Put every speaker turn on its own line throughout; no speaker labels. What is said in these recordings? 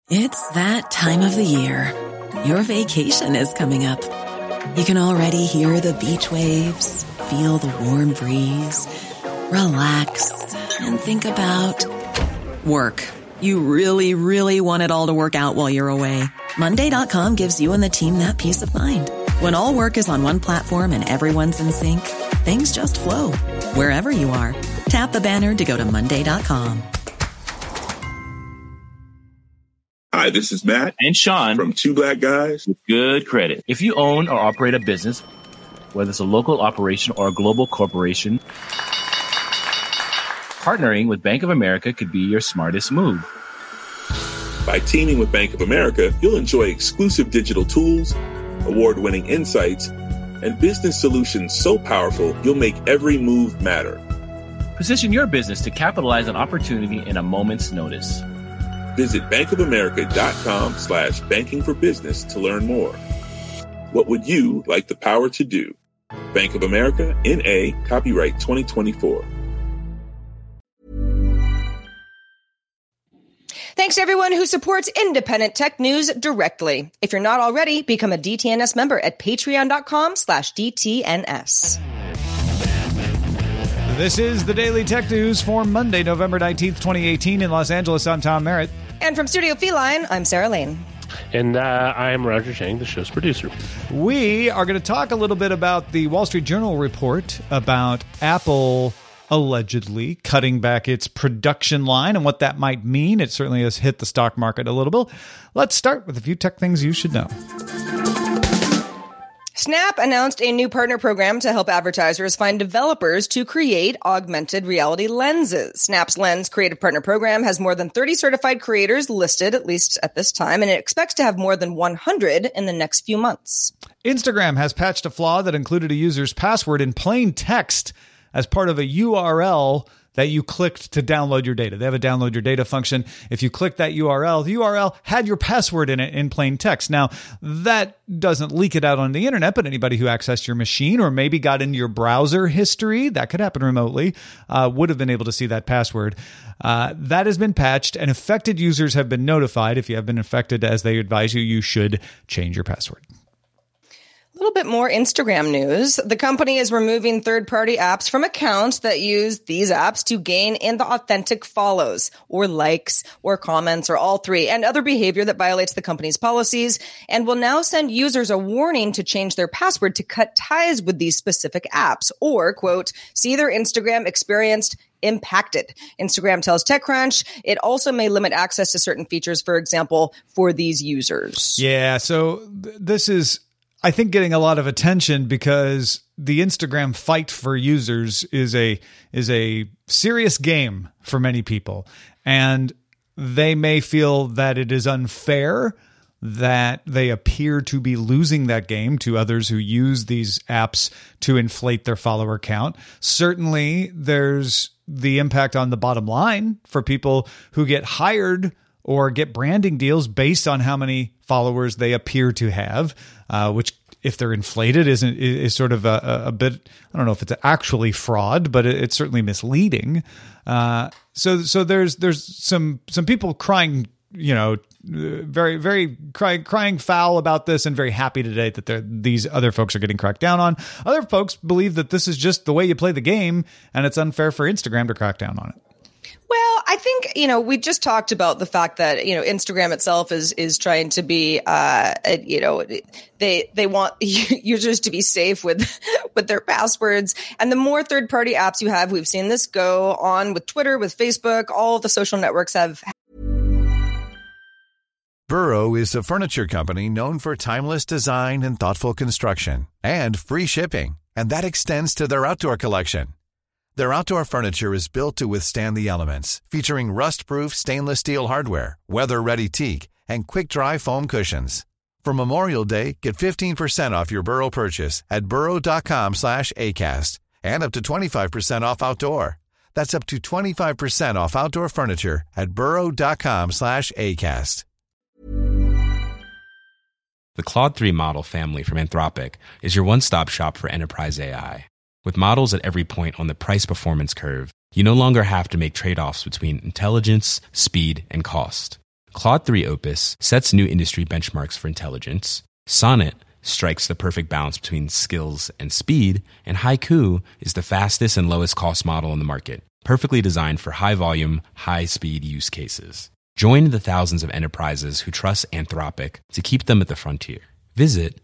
It's that time of the year. Your vacation is coming up. You can already hear the beach waves, feel the warm breeze, relax, and think about work. You really, really want it all to work out while you're away. Monday.com gives you and the team that peace of mind. When all work is on one platform and everyone's in sync, things just flow. Wherever you are, tap the banner to go to Monday.com.
Hi, this is Matt
and Sean
from Two Black Guys
with Good Credit. If you own or operate a business, whether it's a local operation or a global corporation, partnering with Bank of America could be your smartest move.
By teaming with Bank of America, you'll enjoy exclusive digital tools, award-winning insights, and business solutions so powerful you'll make every move matter.
Position your business to capitalize on opportunity in a moment's notice.
Visit bankofamerica.com/banking for business to learn more. What would you like the power to do? Bank of America, N.A., copyright 2024.
Thanks to everyone who supports independent tech news directly. If you're not already, become a DTNS member at patreon.com/DTNS.
This is the Daily Tech News for Monday, November 19th, 2018 in Los Angeles. I'm Tom Merritt.
And from Studio Feline, I'm Sarah Lane.
And I am Roger Chang, the show's producer.
We are going to talk a little bit about the Wall Street Journal report about Apple allegedly cutting back its production line and what that might mean. It certainly has hit the stock market a little bit. Let's start with a few tech things you should know.
Snap announced a new partner program to help advertisers find developers to create augmented reality lenses. Snap's Lens Creative Partner Program has more than 30 certified creators listed, at least at this time, and it expects to have more than 100 in the next few months.
Instagram has patched a flaw that included a user's password in plain text as part of a URL that you clicked to download your data. They have a download your data function. If you click that URL, the URL had your password in it in plain text. Now, that doesn't leak it out on the internet, but anybody who accessed your machine or maybe got into your browser history, that could happen remotely, would have been able to see that password. That has been patched, and affected users have been notified. If you have been affected, as they advise you, you should change your password.
A little bit more Instagram news. The company is removing third-party apps from accounts that use these apps to gain in the authentic follows or likes or comments or all three and other behavior that violates the company's policies, and will now send users a warning to change their password to cut ties with these specific apps or, quote, see their Instagram experience impacted. Instagram tells TechCrunch it also may limit access to certain features, for example, for these users.
Yeah, so this is, I think, getting a lot of attention because the Instagram fight for users is a serious game for many people. And they may feel that it is unfair that they appear to be losing that game to others who use these apps to inflate their follower count. Certainly, there's the impact on the bottom line for people who get hired or get branding deals based on how many followers they appear to have, which, if they're inflated, is sort of a bit, I don't know if it's actually fraud, but it's certainly misleading. So there's some people crying, very, very crying foul about this, and very happy today that these other folks are getting cracked down on. Other folks believe that this is just the way you play the game, and it's unfair for Instagram to crack down on it.
Well, I think, we just talked about the fact that, Instagram itself is trying to be, they want users to be safe with their passwords. And the more third-party apps you have, we've seen this go on with Twitter, with Facebook, all the social networks have.
Burrow is a furniture company known for timeless design and thoughtful construction and free shipping. And that extends to their outdoor collection. Their outdoor furniture is built to withstand the elements, featuring rust-proof stainless steel hardware, weather-ready teak, and quick-dry foam cushions. For Memorial Day, get 15% off your Burrow purchase at burrow.com/ACAST and up to 25% off outdoor. That's up to 25% off outdoor furniture at burrow.com/ACAST.
The Claude 3 model family from Anthropic is your one-stop shop for enterprise AI. With models at every point on the price-performance curve, you no longer have to make trade-offs between intelligence, speed, and cost. Claude 3 Opus sets new industry benchmarks for intelligence. Sonnet strikes the perfect balance between skills and speed. And Haiku is the fastest and lowest cost model in the market, perfectly designed for high volume, high speed use cases. Join the thousands of enterprises who trust Anthropic to keep them at the frontier. Visit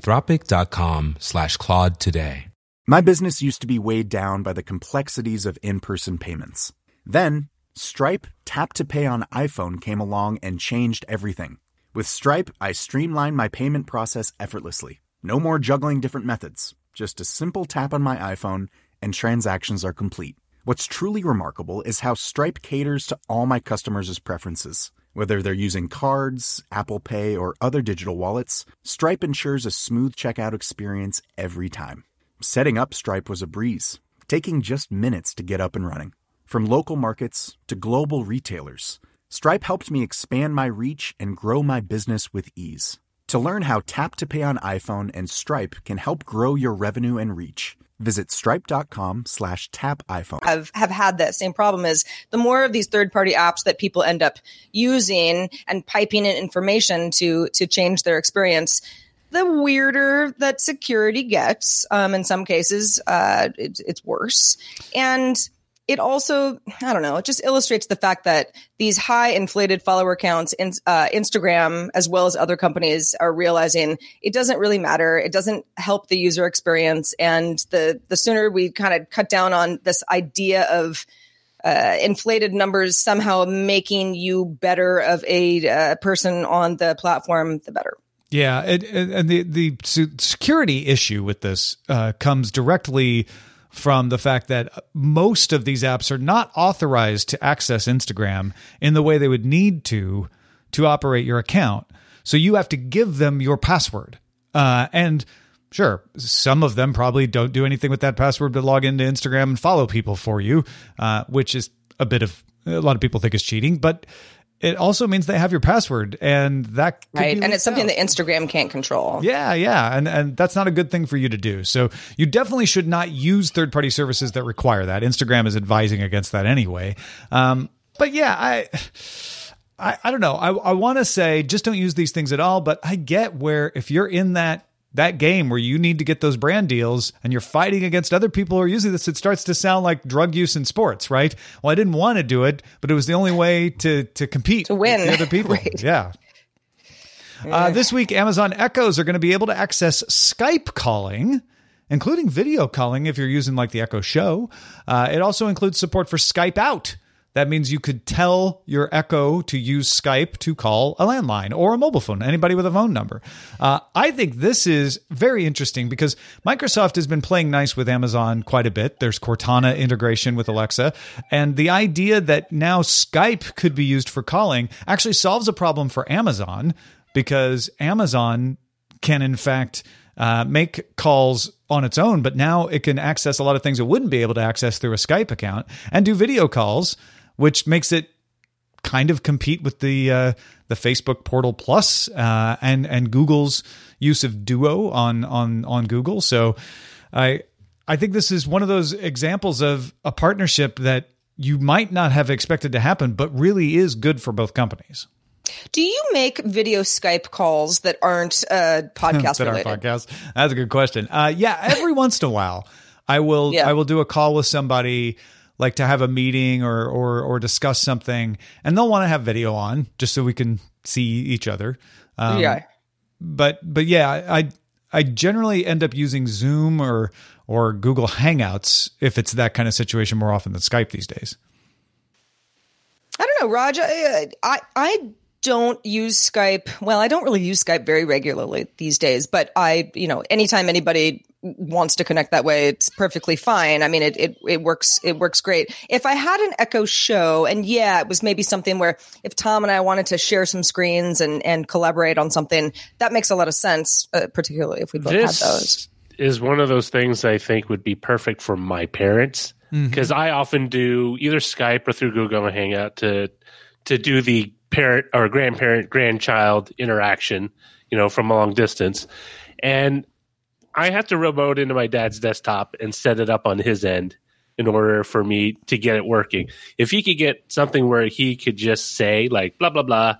anthropic.com/Claude today.
My business used to be weighed down by the complexities of in-person payments. Then, Stripe Tap to Pay on iPhone came along and changed everything. With Stripe, I streamlined my payment process effortlessly. No more juggling different methods. Just a simple tap on my iPhone and transactions are complete. What's truly remarkable is how Stripe caters to all my customers' preferences. Whether they're using cards, Apple Pay, or other digital wallets, Stripe ensures a smooth checkout experience every time. Setting up Stripe was a breeze, taking just minutes to get up and running. From local markets to global retailers, Stripe helped me expand my reach and grow my business with ease. To learn how Tap to Pay on iPhone and Stripe can help grow your revenue and reach, visit stripe.com/tapiphone.
Have had that same problem. Is the more of these third-party apps that people end up using and piping in information to change their experience, the weirder that security gets. In some cases, it's worse. And it also, I don't know, it just illustrates the fact that these high inflated follower counts in Instagram, as well as other companies, are realizing it doesn't really matter. It doesn't help the user experience. And the sooner we kind of cut down on this idea of inflated numbers somehow making you better of a person on the platform, the better.
Yeah, and the security issue with this comes directly from the fact that most of these apps are not authorized to access Instagram in the way they would need to operate your account. So you have to give them your password. And sure, some of them probably don't do anything with that password but log into Instagram and follow people for you, which is a lot of people think is cheating, but it also means they have your password, and that could
right.
be
And it's something
out.
that Instagram can't control.
Yeah. And that's not a good thing for you to do. So you definitely should not use third-party services that require that. Instagram is advising against that anyway. But yeah, I don't know. I want to say just don't use these things at all, but I get where if you're in that game where you need to get those brand deals and you're fighting against other people who are using this, it starts to sound like drug use in sports, right? Well, I didn't want to do it, but it was the only way to compete
to win
with the other people.
Right.
Yeah. This week, Amazon Echoes are going to be able to access Skype calling, including video calling if you're using like the Echo Show. It also includes support for Skype Out. That means you could tell your Echo to use Skype to call a landline or a mobile phone, anybody with a phone number. I think this is very interesting because Microsoft has been playing nice with Amazon quite a bit. There's Cortana integration with Alexa. And the idea that now Skype could be used for calling actually solves a problem for Amazon because Amazon can, in fact, make calls on its own, but now it can access a lot of things it wouldn't be able to access through a Skype account and do video calls, which makes it kind of compete with the Facebook Portal Plus and Google's use of Duo on Google. So I think this is one of those examples of a partnership that you might not have expected to happen, but really is good for both companies.
Do you make video Skype calls that aren't podcast related?
Aren't podcasts? That's a good question. Yeah, every once in a while, I will do a call with somebody, like to have a meeting or discuss something, and they'll want to have video on just so we can see each other. But yeah, I generally end up using Zoom or Google Hangouts if it's that kind of situation more often than Skype these days.
I don't know, Raj. I don't use Skype. Well, I don't really use Skype very regularly these days, but anytime anybody wants to connect that way, it's perfectly fine. I mean, it works great. If I had an Echo Show, and yeah, it was maybe something where if Tom and I wanted to share some screens and collaborate on something, that makes a lot of sense, particularly if we both had those.
Is one of those things I think would be perfect for my parents, because I often do either Skype or through Google Hangout to do the parent or grandchild interaction, from a long distance. And I have to remote into my dad's desktop and set it up on his end in order for me to get it working. If he could get something where he could just say like, blah, blah, blah,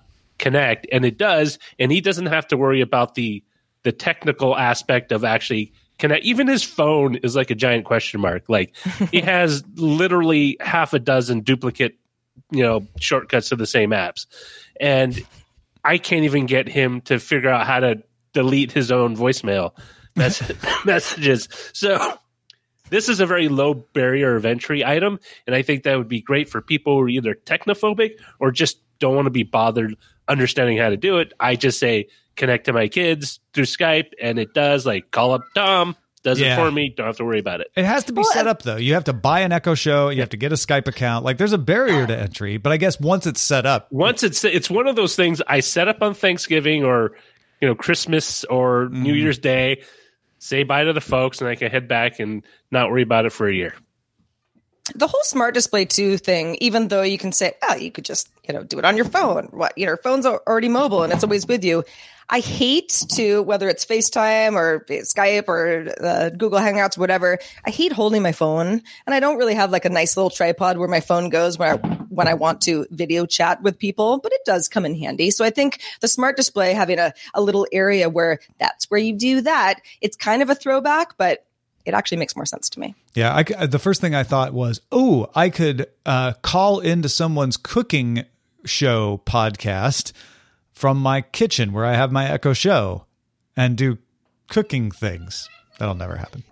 connect, and it does, and he doesn't have to worry about the technical aspect of actually connect. Even his phone is like a giant question mark. Like he has literally half a dozen duplicate, shortcuts to the same apps, and I can't even get him to figure out how to delete his own voicemail messages. So this is a very low barrier of entry item, and I think that would be great for people who are either technophobic or just don't want to be bothered understanding how to do it. I just say connect to my kids through Skype, and it does. Like call up Tom, does it for me. Don't have to worry about it.
It has to be set up though. You have to buy an Echo Show. You have to get a Skype account. Like there's a barrier to entry, but I guess once it's set up,
it's one of those things I set up on Thanksgiving or Christmas or New Year's Day. Say bye to the folks, and I can head back and not worry about it for a year.
The whole Smart Display 2 thing, even though you can say, you could just, do it on your phone. Phones are already mobile and it's always with you. I hate to, whether it's FaceTime or Skype or Google Hangouts, whatever, I hate holding my phone. And I don't really have like a nice little tripod where my phone goes when I want to video chat with people, but it does come in handy. So I think the Smart Display having a little area where that's where you do that, it's kind of a throwback, but it actually makes more sense to me.
Yeah, the first thing I thought was, I could call into someone's cooking show podcast from my kitchen where I have my Echo Show and do cooking things. That'll never happen.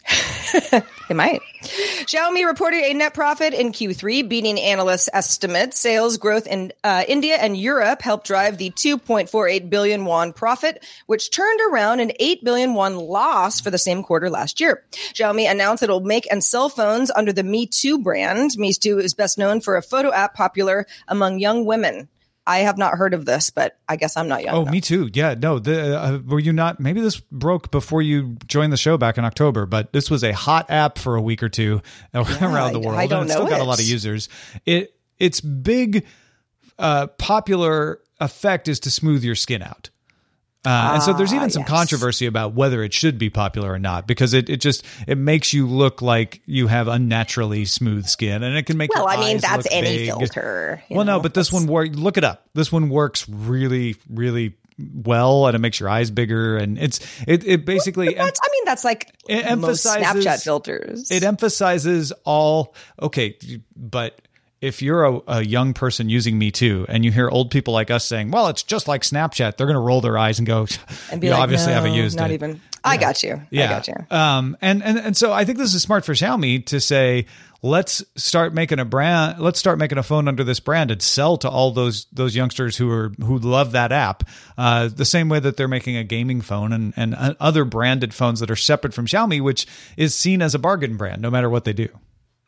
It might. Xiaomi reported a net profit in Q3, beating analysts' estimates. Sales growth in India and Europe helped drive the 2.48 billion won profit, which turned around an 8 billion won loss for the same quarter last year. Xiaomi announced it will make and sell phones under the Mi 2 brand. Mi 2 is best known for a photo app popular among young women. I have not heard of this, but I guess I'm not young enough.
Me too. Yeah, no. Were you not? Maybe this broke before you joined the show back in October, but this was a hot app for a week or two around the world.
I don't
and
know.
Still got a lot of users. Its big popular effect is to smooth your skin out. And so there's even some controversy about whether it should be popular or not, because it makes you look like you have unnaturally smooth skin, and it can make your eyes
that's
look
any
big.
filter.
No, but this one look it up. This one works really, really well, and it makes your eyes bigger, and it basically.
That's like most Snapchat filters.
It emphasizes all but. If you're a young person using Me Too and you hear old people like us saying, well, it's just like Snapchat, they're going to roll their eyes and go,
and be
you
like,
obviously haven't used
not
it.
Even. I got you.
Yeah.
I got you.
And so I think this is smart for Xiaomi to say, let's start making a phone under this brand and sell to all those youngsters who love that app. The same way that they're making a gaming phone and other branded phones that are separate from Xiaomi, which is seen as a bargain brand, no matter what they do.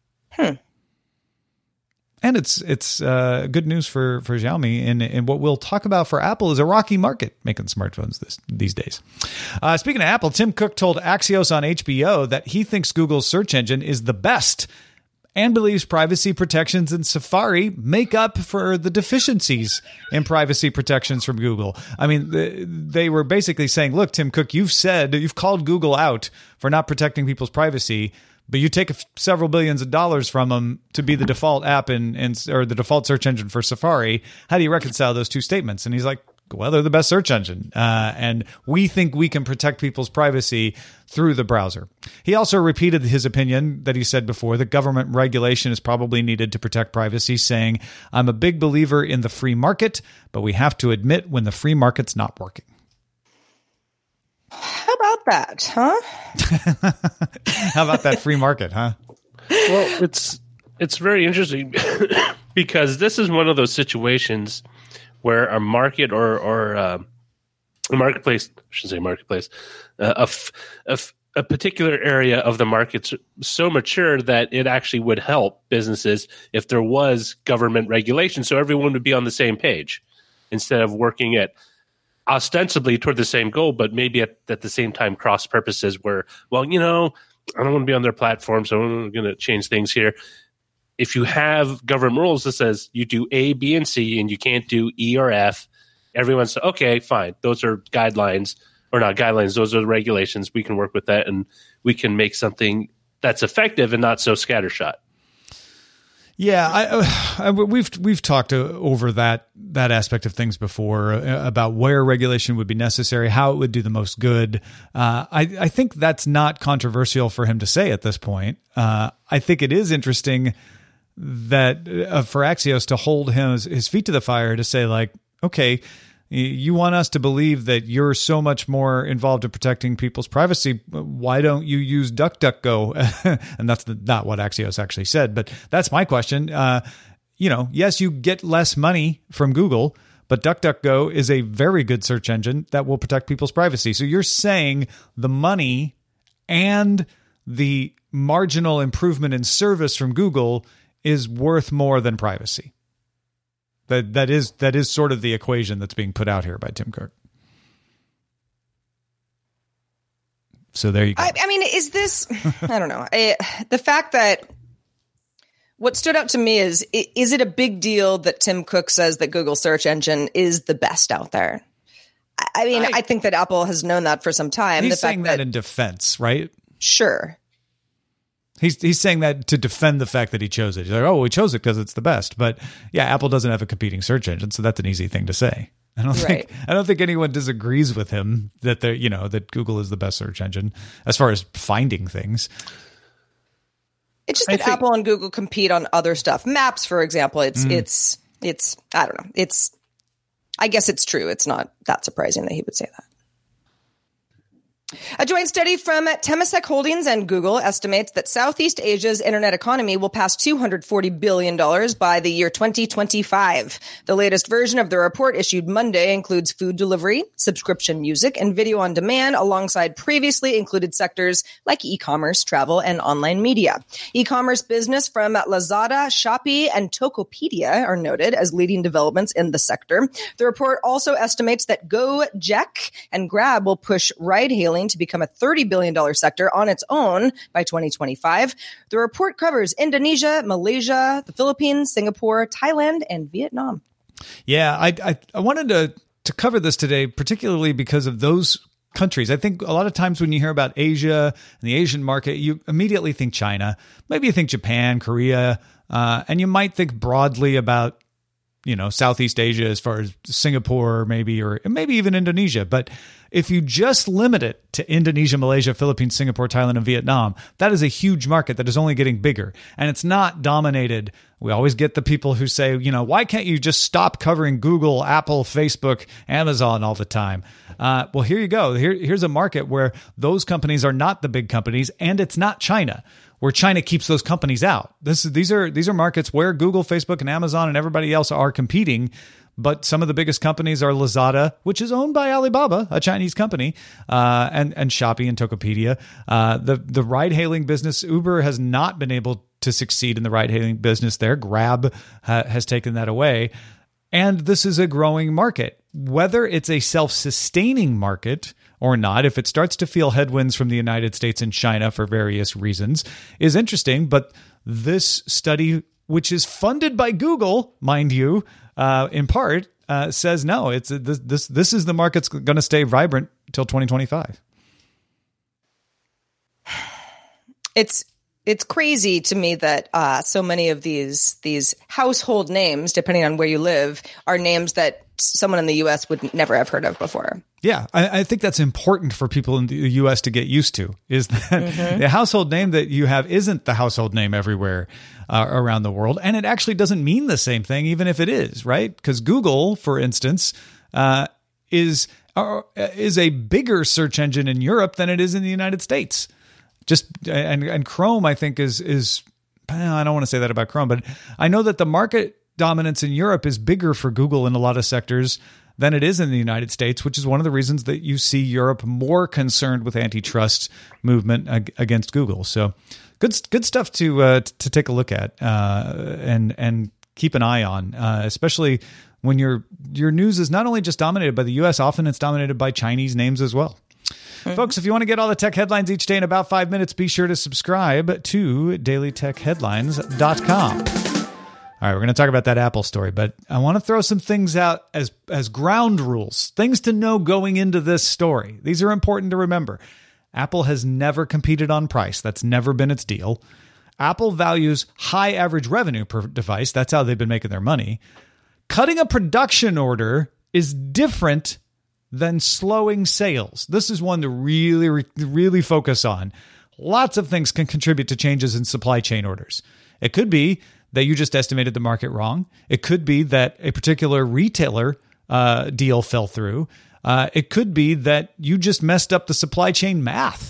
And it's good news for Xiaomi. And what we'll talk about for Apple is a rocky market making smartphones these days. Speaking of Apple, Tim Cook told Axios on HBO that he thinks Google's search engine is the best and believes privacy protections in Safari make up for the deficiencies in privacy protections from Google. I mean, they were basically saying, look, Tim Cook, you've called Google out for not protecting people's privacy, but you take several billions of dollars from them to be the default app or the default search engine for Safari. How do you reconcile those two statements? And he's like, well, they're the best search engine. And we think we can protect people's privacy through the browser. He also repeated his opinion that he said before, that government regulation is probably needed to protect privacy, saying, I'm a big believer in the free market, but we have to admit when the free market's not working.
How about that, huh?
How about that free market, huh?
Well, it's very interesting because this is one of those situations where a market or a marketplace, I shouldn't say marketplace, a particular area of the market's so mature that it actually would help businesses if there was government regulation, so everyone would be on the same page instead of working at ostensibly toward the same goal, but maybe at the same time cross purposes where, well, I don't want to be on their platform, so I'm going to change things here. If you have government rules that says you do A, B, and C, and you can't do E or F, everyone's okay, fine. Those are guidelines, or not guidelines, those are the regulations. We can work with that, and we can make something that's effective and not so scattershot.
Yeah, we've talked over that aspect of things before about where regulation would be necessary, how it would do the most good. I think that's not controversial for him to say at this point. I think it is interesting that for Axios to hold his feet to the fire to say, like, okay, you want us to believe that you're so much more involved in protecting people's privacy. Why don't you use DuckDuckGo? And that's not what Axios actually said, but that's my question. Yes, you get less money from Google, but DuckDuckGo is a very good search engine that will protect people's privacy. So you're saying the money and the marginal improvement in service from Google is worth more than privacy. That is sort of the equation that's being put out here by Tim Cook. So there you go.
I mean, is this, I don't know. The fact that what stood out to me is it a big deal that Tim Cook says that Google search engine is the best out there? I mean, I think that Apple has known that for some time.
He's saying that in defense, right?
Sure.
He's saying that to defend the fact that he chose it. He's like, oh, we chose it because it's the best. But yeah, Apple doesn't have a competing search engine, so that's an easy thing to say. I don't think anyone disagrees with him that that Google is the best search engine as far as finding things.
It's just that Apple and Google compete on other stuff. Maps, for example, it's I don't know. I guess it's true. It's not that surprising that he would say that. A joint study from Temasek Holdings and Google estimates that Southeast Asia's internet economy will pass $240 billion by the year 2025. The latest version of the report issued Monday includes food delivery, subscription music, and video on demand, alongside previously included sectors like e-commerce, travel, and online media. E-commerce business from Lazada, Shopee, and Tokopedia are noted as leading developments in the sector. The report also estimates that Gojek and Grab will push ride-hailing to become a $30 billion sector on its own by 2025. The report covers Indonesia, Malaysia, the Philippines, Singapore, Thailand, and Vietnam.
Yeah, I wanted to cover this today, particularly because of those countries. I think a lot of times when you hear about Asia and the Asian market, you immediately think China. Maybe you think Japan, Korea, and you might think broadly about Southeast Asia as far as Singapore, maybe, or maybe even Indonesia. But if you just limit it to Indonesia, Malaysia, Philippines, Singapore, Thailand, and Vietnam, that is a huge market that is only getting bigger. And it's not dominated. We always get the people who say, why can't you just stop covering Google, Apple, Facebook, Amazon all the time? Well, here you go. Here's a market where those companies are not the big companies, and it's not China, where China keeps those companies out. These are markets where Google, Facebook, and Amazon and everybody else are competing. But some of the biggest companies are Lazada, which is owned by Alibaba, a Chinese company, and Shopee and Tokopedia. The ride-hailing business, Uber has not been able to succeed in the ride-hailing business there. Grab has taken that away. And this is a growing market. Whether it's a self-sustaining market or not, if it starts to feel headwinds from the United States and China for various reasons, is interesting. But this study, which is funded by Google, mind you, in part, says no. This is the market's going to stay vibrant until 2025.
It's crazy to me that so many of these household names, depending on where you live, are names that someone in the U.S. would never have heard of before.
Yeah, I think that's important for people in the U.S. to get used to, is that the household name that you have isn't the household name everywhere around the world. And it actually doesn't mean the same thing, even if it is, right? Because Google, for instance, is a bigger search engine in Europe than it is in the United States. And Chrome, I think, is I don't want to say that about Chrome, but I know that the market dominance in Europe is bigger for Google in a lot of sectors than it is in the United States, which is one of the reasons that you see Europe more concerned with antitrust movement against Google. So good stuff to take a look at and keep an eye on, especially when your news is not only just dominated by the U.S., often it's dominated by Chinese names as well. Folks, if you want to get all the tech headlines each day in about 5 minutes, be sure to subscribe to dailytechheadlines.com. All right, we're going to talk about that Apple story, but I want to throw some things out as ground rules, things to know going into this story. These are important to remember. Apple has never competed on price. That's never been its deal. Apple values high average revenue per device. That's how they've been making their money. Cutting a production order is different than slowing sales. This is one to really focus on. Lots of things can contribute to changes in supply chain orders. It could be that you just estimated the market wrong. It could be that a particular retailer deal fell through. It could be that you just messed up the supply chain math.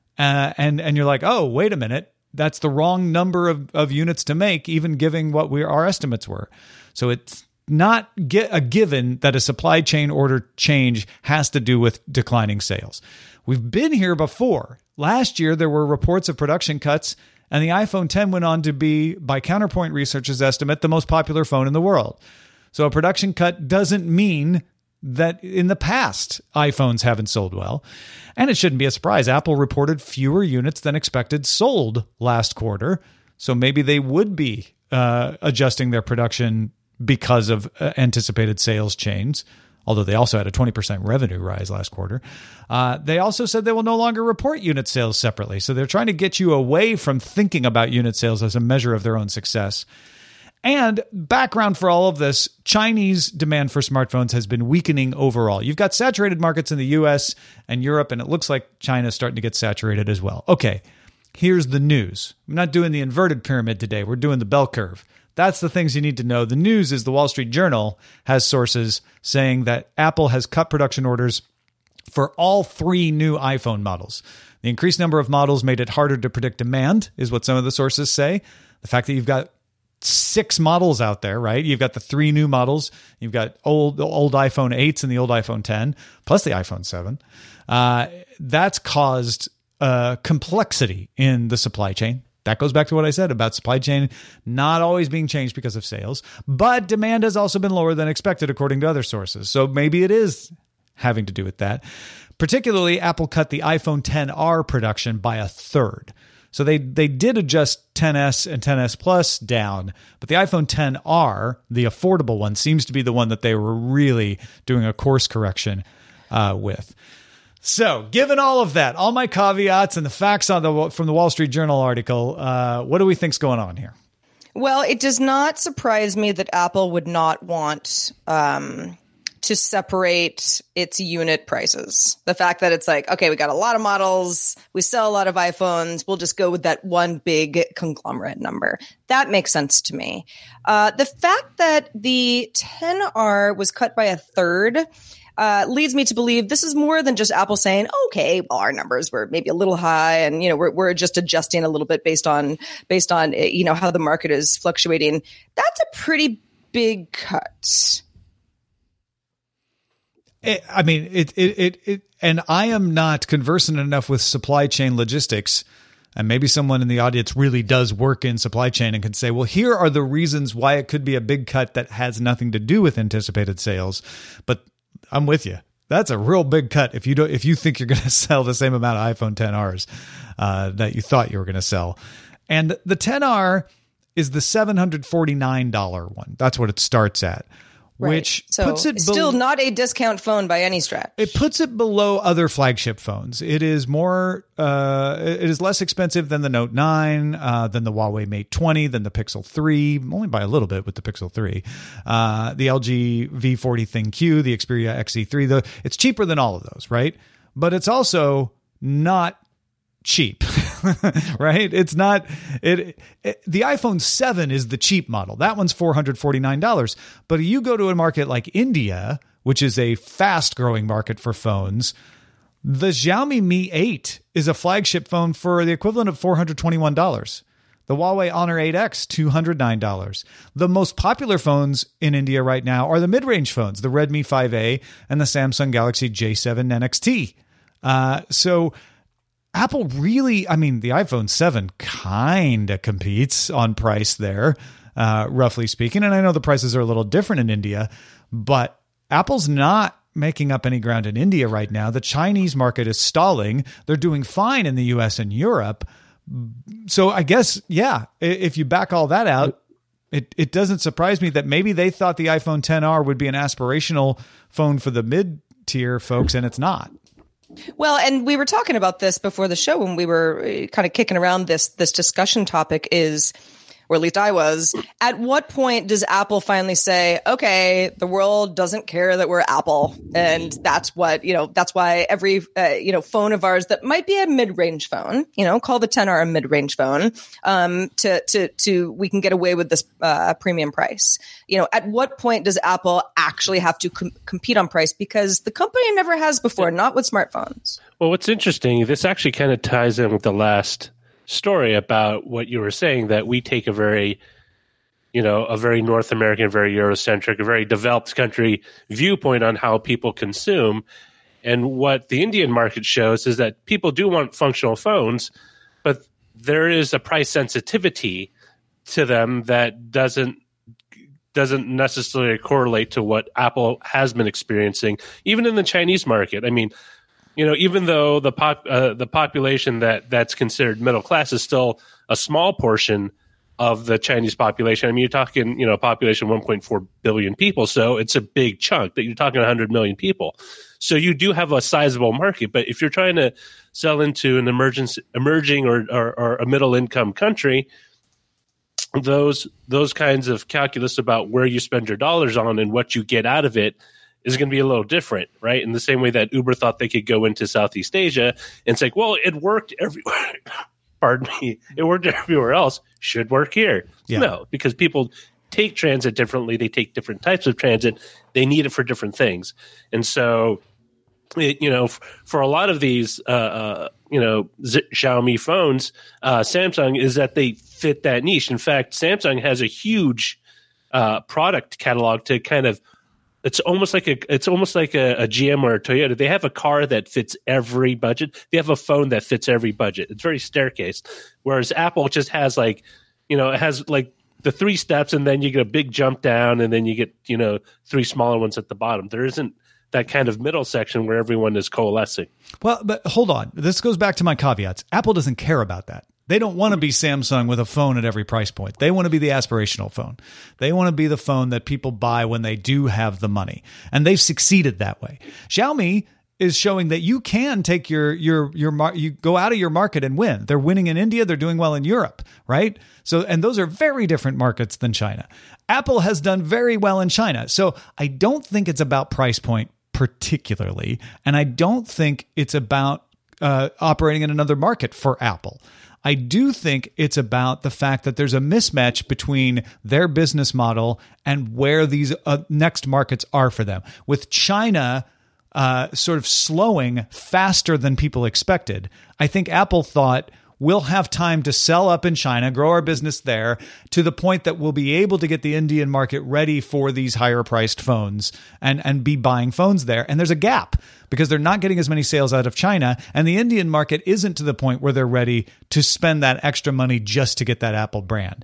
And you're like, oh, wait a minute. That's the wrong number of units to make, even given what our estimates were. So it's not a given that a supply chain order change has to do with declining sales. We've been here before. Last year, there were reports of production cuts, and the iPhone X went on to be, by Counterpoint Research's estimate, the most popular phone in the world. So a production cut doesn't mean that in the past, iPhones haven't sold well. And it shouldn't be a surprise. Apple reported fewer units than expected sold last quarter. So maybe they would be adjusting their production because of anticipated sales change, although they also had a 20% revenue rise last quarter. They also said they will no longer report unit sales separately. So they're trying to get you away from thinking about unit sales as a measure of their own success. And background for all of this, Chinese demand for smartphones has been weakening overall. You've got saturated markets in the US and Europe, and it looks like China's starting to get saturated as well. Okay, here's the news. I'm not doing the inverted pyramid today. We're doing the bell curve. That's the things you need to know. The news is the Wall Street Journal has sources saying that Apple has cut production orders for all 3 new iPhone models. The increased number of models made it harder to predict demand, is what some of the sources say. The fact that you've got 6 models out there, right? You've got the 3 new models. You've got the old iPhone 8s and the old iPhone 10, plus the iPhone 7. That's caused complexity in the supply chain. That goes back to what I said about supply chain not always being changed because of sales, but demand has also been lower than expected, according to other sources. So maybe it is having to do with that. Particularly, Apple cut the iPhone XR production by a third. So they did adjust XS and XS Plus down, but the iPhone XR, the affordable one, seems to be the one that they were really doing a course correction with. So, given all of that, all my caveats and the facts from the Wall Street Journal article, what do we think's going on here?
Well, it does not surprise me that Apple would not want to separate its unit prices. The fact that it's like, okay, we got a lot of models, we sell a lot of iPhones, we'll just go with that one big conglomerate number. That makes sense to me. The fact that the XR was cut by a third leads me to believe this is more than just Apple saying, okay, well, our numbers were maybe a little high, and we're just adjusting a little bit based on how the market is fluctuating. That's a pretty big cut.
And I am not conversant enough with supply chain logistics. And maybe someone in the audience really does work in supply chain and can say, well, here are the reasons why it could be a big cut that has nothing to do with anticipated sales. But I'm with you. That's a real big cut if you think you're going to sell the same amount of iPhone XRs that you thought you were going to sell. And the XR is the $749 one. That's what it starts at.
Right.
Which
so
puts it
still not a discount phone by any stretch.
It puts it below other flagship phones. It is more. It is less expensive than the Note 9, than the Huawei Mate 20, than the Pixel 3, only by a little bit with the Pixel 3, the LG V40 ThinQ, the Xperia XE3. It's cheaper than all of those, right? But it's also not cheap. Right? It's not the iPhone 7 is the cheap model. That one's $449. But you go to a market like India, which is a fast growing market for phones, the Xiaomi Mi 8 is a flagship phone for the equivalent of $421. The Huawei Honor 8X, $209. The most popular phones in India right now are the mid-range phones, the Redmi 5A and the Samsung Galaxy J7 NXT. So Apple really, the iPhone 7 kind of competes on price there, roughly speaking. And I know the prices are a little different in India, but Apple's not making up any ground in India right now. The Chinese market is stalling. They're doing fine in the US and Europe. So I guess, yeah, if you back all that out, it doesn't surprise me that maybe they thought the iPhone XR would be an aspirational phone for the mid-tier folks, and it's not.
Well, and we were talking about this before the show when we were kind of kicking around this discussion topic is, or at least I was, at what point does Apple finally say, okay, the world doesn't care that we're Apple? And that's what, that's why every, phone of ours that might be a mid-range phone, call the XR a mid-range phone, we can get away with this premium price. At what point does Apple actually have to compete on price? Because the company never has before, not with smartphones.
Well, what's interesting, this actually kind of ties in with the last story about what you were saying, that we take a very North American, very Eurocentric, a very developed country viewpoint on how people consume. And what the Indian market shows is that people do want functional phones, but there is a price sensitivity to them that doesn't necessarily correlate to what Apple has been experiencing, even in the Chinese market. I mean, even though the population that's considered middle class is still a small portion of the Chinese population. I mean, you're talking, population 1.4 billion people. So it's a big chunk that you're talking 100 million people. So you do have a sizable market. But if you're trying to sell into an emerging or a middle income country, those kinds of calculus about where you spend your dollars on and what you get out of it is going to be a little different, right? In the same way that Uber thought they could go into Southeast Asia and say, well, it worked everywhere. Pardon me. It worked everywhere else. Should work here. Yeah. No, because people take transit differently. They take different types of transit. They need it for different things. And so, for a lot of these, Xiaomi phones, Samsung, is that they fit that niche. In fact, Samsung has a huge product catalog to kind of, It's almost like a GM or a Toyota. They have a car that fits every budget. They have a phone that fits every budget. It's very staircase. Whereas Apple just has it has the 3 steps, and then you get a big jump down, and then you get 3 smaller ones at the bottom. There isn't that kind of middle section where everyone is coalescing.
Well, but hold on. This goes back to my caveats. Apple doesn't care about that. They don't want to be Samsung with a phone at every price point. They want to be the aspirational phone. They want to be the phone that people buy when they do have the money. And they've succeeded that way. Xiaomi is showing that you can take you go out of your market and win. They're winning in India. They're doing well in Europe, right? So, and those are very different markets than China. Apple has done very well in China. So I don't think it's about price point particularly. And I don't think it's about operating in another market for Apple. I do think it's about the fact that there's a mismatch between their business model and where these next markets are for them. With China sort of slowing faster than people expected, I think Apple thought, we'll have time to sell up in China, grow our business there to the point that we'll be able to get the Indian market ready for these higher priced phones and be buying phones there. And there's a gap because they're not getting as many sales out of China. And the Indian market isn't to the point where they're ready to spend that extra money just to get that Apple brand.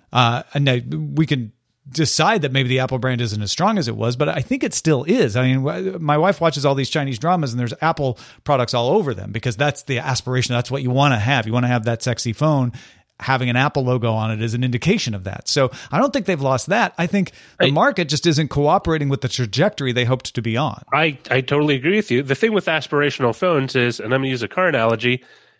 And we can decide that maybe the Apple brand isn't as strong as it was, but I think it still is. I mean, my wife watches all these Chinese dramas and there's Apple products all over them because that's the aspiration. That's what you want to have. You want to have that sexy phone. Having an Apple logo on it is an indication of that. So I don't think they've lost that. I think the market just isn't cooperating with the trajectory they hoped to be on.
I totally agree with you. The thing with aspirational phones is, and I'm going to use a car analogy,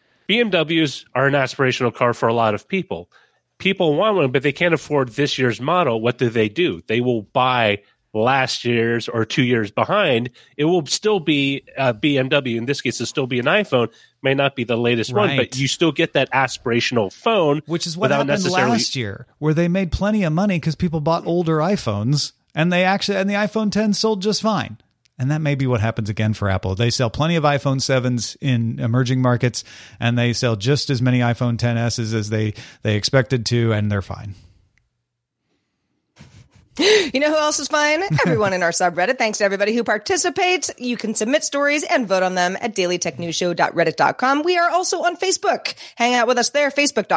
BMWs are an aspirational car for a lot of people. People want one, but they can't afford this year's model. What do? They will buy last year's or 2 years behind. It will still be a BMW. In this case, it'll still be an iPhone. May not be the latest one, but you still get that aspirational phone.
Which is what happened last year, where they made plenty of money because people bought older iPhones, and the iPhone 10 sold just fine. And that may be what happens again for Apple. They sell plenty of iPhone 7s in emerging markets, and they sell just as many iPhone 10s as they expected to, and they're fine.
You know who else is fine? Everyone in our subreddit. Thanks to everybody who participates. You can submit stories and vote on them at dailytechnewsshow.reddit.com. We are also on Facebook. Hang out with us there,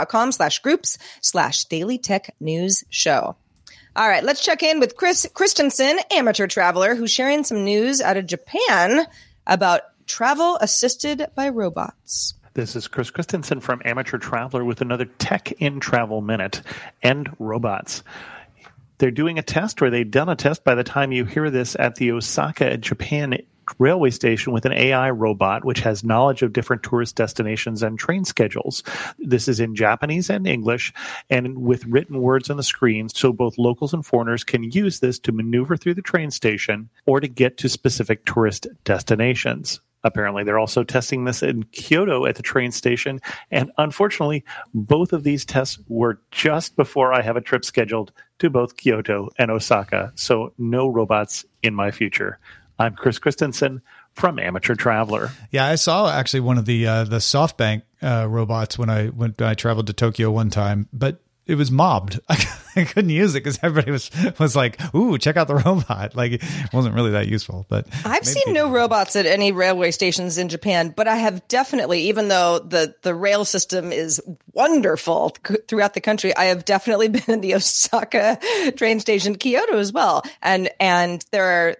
facebook.com/groups/dailytechnewsshow. All right, let's check in with Chris Christensen, amateur traveler, who's sharing some news out of Japan about travel assisted by robots.
This is Chris Christensen from Amateur Traveler with another Tech in Travel Minute and robots. They're doing a test, or they've done a test by the time you hear this, at the Osaka, Japan railway station with an AI robot which has knowledge of different tourist destinations and train schedules. This is in Japanese and English and with written words on the screen, so both locals and foreigners can use this to maneuver through the train station or to get to specific tourist destinations. Apparently, they're also testing this in Kyoto at the train station. And unfortunately, both of these tests were just before I have a trip scheduled to both Kyoto and Osaka. So no robots in my future. I'm Chris Christensen from Amateur Traveler.
Yeah, I saw actually one of the SoftBank robots when I traveled to Tokyo one time, but it was mobbed. I couldn't use it because everybody was like, "Ooh, check out the robot!" Like it wasn't really that useful. But
I've seen no robots at any railway stations in Japan, but I have definitely, even though the rail system is wonderful throughout the country, I have definitely been in the Osaka train station, Kyoto as well, and there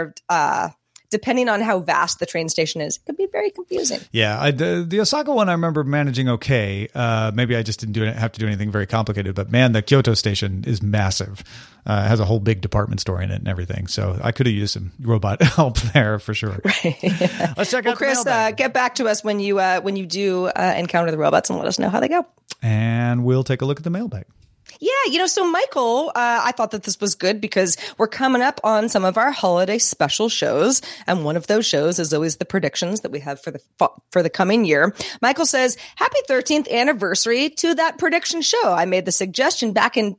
are depending on how vast the train station is, it can be very confusing.
Yeah, the Osaka one I remember managing okay. Maybe I just didn't have to do anything very complicated. But man, the Kyoto station is massive. It has a whole big department store in it and everything. So I could have used some robot help there for sure.
Right. Yeah.
Let's check out
Chris, get back to us when you do encounter the robots and let us know how they go.
And we'll take a look at the mailbag.
Yeah, so Michael, I thought that this was good because we're coming up on some of our holiday special shows, and one of those shows is always the predictions that we have for the coming year. Michael says, "Happy 13th anniversary to that prediction show. I made the suggestion back in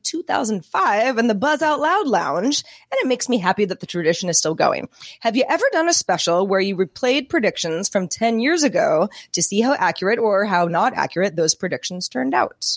2005 in the Buzz Out Loud Lounge, and it makes me happy that the tradition is still going. Have you ever done a special where you replayed predictions from 10 years ago to see how accurate or how not accurate those predictions turned out?"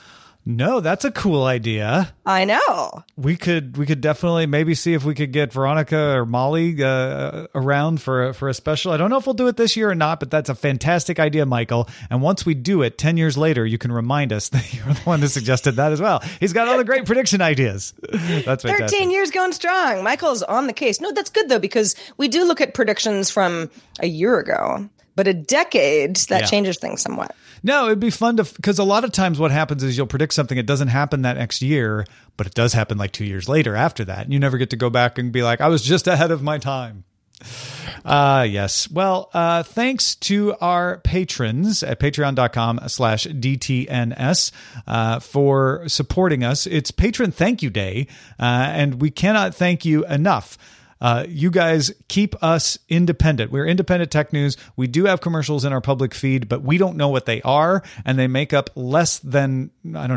No, that's a cool idea.
I know.
We could definitely maybe see if we could get Veronica or Molly around for a special. I don't know if we'll do it this year or not, but that's a fantastic idea, Michael. And once we do it 10 years later, you can remind us that you're the one that suggested that as well. He's got all the great prediction ideas. That's fantastic.
13 years going strong. Michael's on the case. No, that's good though, because we do look at predictions from a year ago, but a decade, that changes things somewhat.
No, it'd be fun because a lot of times what happens is you'll predict something. It doesn't happen that next year, but it does happen like 2 years later after that. And you never get to go back and be like, I was just ahead of my time. Yes. Well, thanks to our patrons at patreon.com/DTNS, for supporting us. It's Patron Thank You Day. And we cannot thank you enough. You guys keep us independent. We're independent tech news. We do have commercials in our public feed, but we don't know what they are. And they make up less than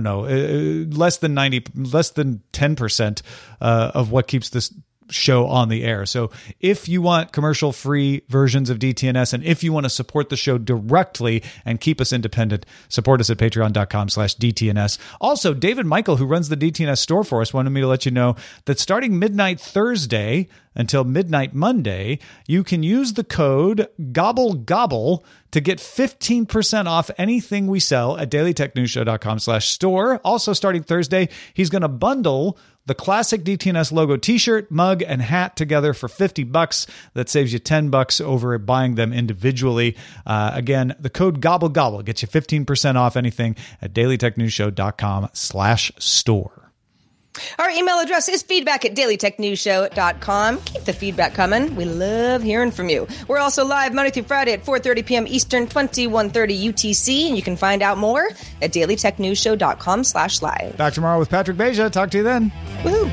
10% of what keeps this show on the air. So if you want commercial-free versions of DTNS, and if you want to support the show directly and keep us independent, support us at patreon.com/DTNS. Also, David Michael, who runs the DTNS store for us, wanted me to let you know that starting midnight Thursday until midnight Monday, you can use the code GOBBLEGOBBLE to get 15% off anything we sell at dailytechnewsshow.com/store. Also, starting Thursday, he's going to bundle the classic DTNS logo t-shirt, mug, and hat together for $50. That saves you $10 over buying them individually. Again, the code GOBBLEGOBBLE gets you 15% off anything at dailytechnewsshow.com/store.
Our email address is feedback@dailytechnewsshow.com. Keep the feedback coming. We love hearing from you. We're also live Monday through Friday at 4:30 p.m. Eastern, 21:30 UTC. And you can find out more at dailytechnewsshow.com/live.
Back tomorrow with Patrick Beja. Talk to you then.
Woohoo!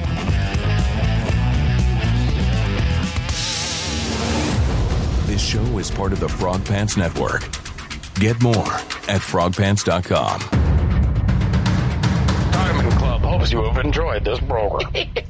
This show is part of the Frog Pants Network. Get more at frogpants.com.
Diamond Club hopes you have enjoyed this program.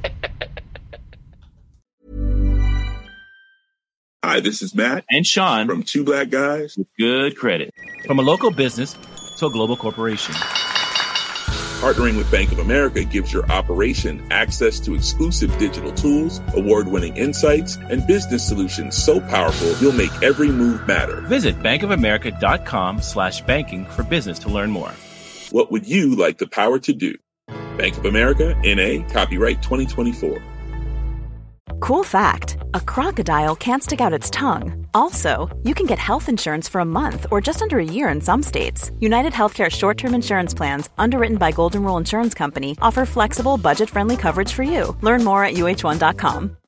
Hi, this is Matt
and Sean
from Two Black Guys
with Good Credit. From a local business to a global corporation,
partnering with Bank of America gives your operation access to exclusive digital tools, award-winning insights, and business solutions so powerful you'll make every move matter.
Visit bankofamerica.com/banking for business to learn more.
What would you like the power to do? Bank of America, N.A., copyright 2024.
Cool fact, a crocodile can't stick out its tongue. Also, you can get health insurance for a month or just under a year in some states. United Healthcare short-term insurance plans, underwritten by Golden Rule Insurance Company, offer flexible, budget-friendly coverage for you. Learn more at uh1.com.